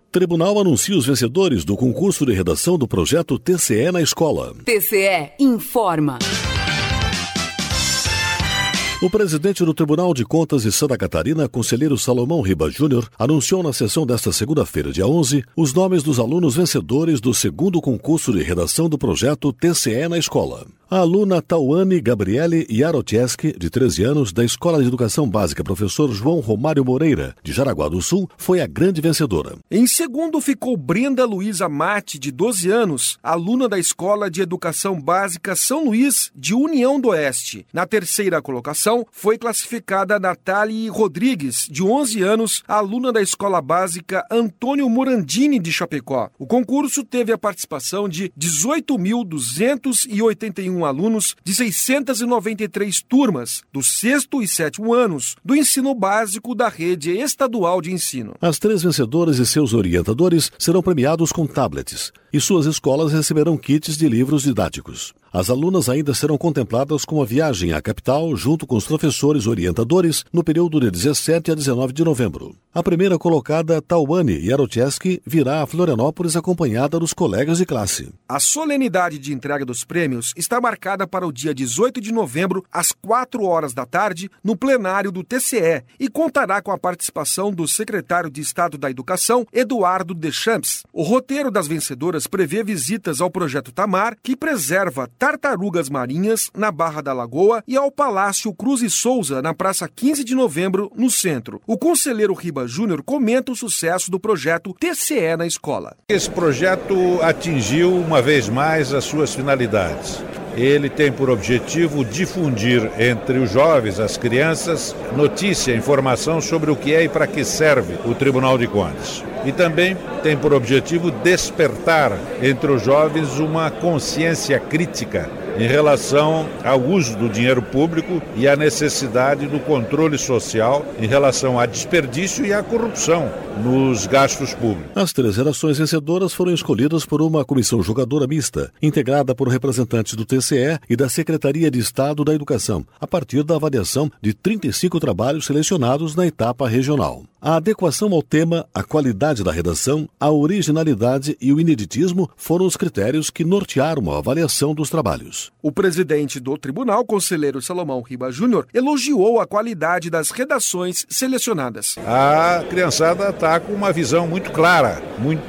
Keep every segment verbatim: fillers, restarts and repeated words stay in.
Tribunal anuncia os vencedores do concurso de redação do projeto T C E na escola. T C E informa. O presidente do Tribunal de Contas de Santa Catarina, conselheiro Salomão Riba Júnior, anunciou na sessão desta segunda-feira, dia onze, os nomes dos alunos vencedores do segundo concurso de redação do projeto T C E na escola. A aluna Tauane Gabriele Yarocheski, de treze anos, da Escola de Educação Básica Professor João Romário Moreira, de Jaraguá do Sul, foi a grande vencedora. Em segundo ficou Brenda Luiza Mate, de doze anos, aluna da Escola de Educação Básica São Luís, de União do Oeste. Na terceira colocação foi classificada Natália Rodrigues, de onze anos, aluna da Escola Básica Antônio Morandini, de Chapecó. O concurso teve a participação de dezoito mil duzentos e oitenta e um alunos de seiscentas e noventa e três turmas, do sexto e sétimo anos, do ensino básico da rede estadual de ensino. As três vencedoras e seus orientadores serão premiados com tablets, e suas escolas receberão kits de livros didáticos. As alunas ainda serão contempladas com a viagem à capital junto com os professores orientadores no período de dezessete a dezenove de novembro. A primeira colocada, Tauane Yarocheski, virá a Florianópolis acompanhada dos colegas de classe. A solenidade de entrega dos prêmios está marcada para o dia dezoito de novembro, às quatro horas da tarde, no plenário do T C E, e contará com a participação do secretário de Estado da Educação, Eduardo Deschamps. O roteiro das vencedoras prevê visitas ao Projeto Tamar, que preserva tartarugas marinhas na Barra da Lagoa, e ao Palácio Cruz e Souza, na Praça quinze de novembro, no centro. O conselheiro Riba Júnior comenta o sucesso do projeto T C E na escola. Esse projeto atingiu uma vez mais as suas finalidades. Ele tem por objetivo difundir entre os jovens, as crianças, notícia, informação sobre o que é e para que serve o Tribunal de Contas. E também tem por objetivo despertar entre os jovens uma consciência crítica em relação ao uso do dinheiro público e à necessidade do controle social em relação a desperdício e à corrupção nos gastos públicos. As três gerações vencedoras foram escolhidas por uma comissão julgadora mista, integrada por representantes do T C E e da Secretaria de Estado da Educação, a partir da avaliação de trinta e cinco trabalhos selecionados na etapa regional. A adequação ao tema, a qualidade da redação, a originalidade e o ineditismo foram os critérios que nortearam a avaliação dos trabalhos. O presidente do tribunal, conselheiro Salomão Riba Júnior, elogiou a qualidade das redações selecionadas. A criançada está com uma visão muito clara, muito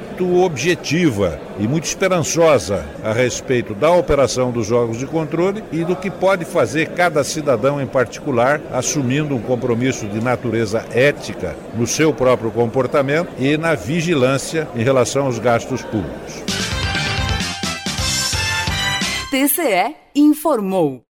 objetiva e muito esperançosa a respeito da operação dos jogos de controle e do que pode fazer cada cidadão em particular, assumindo um compromisso de natureza ética no seu próprio comportamento e na vigilância em relação aos gastos públicos. T C E informou.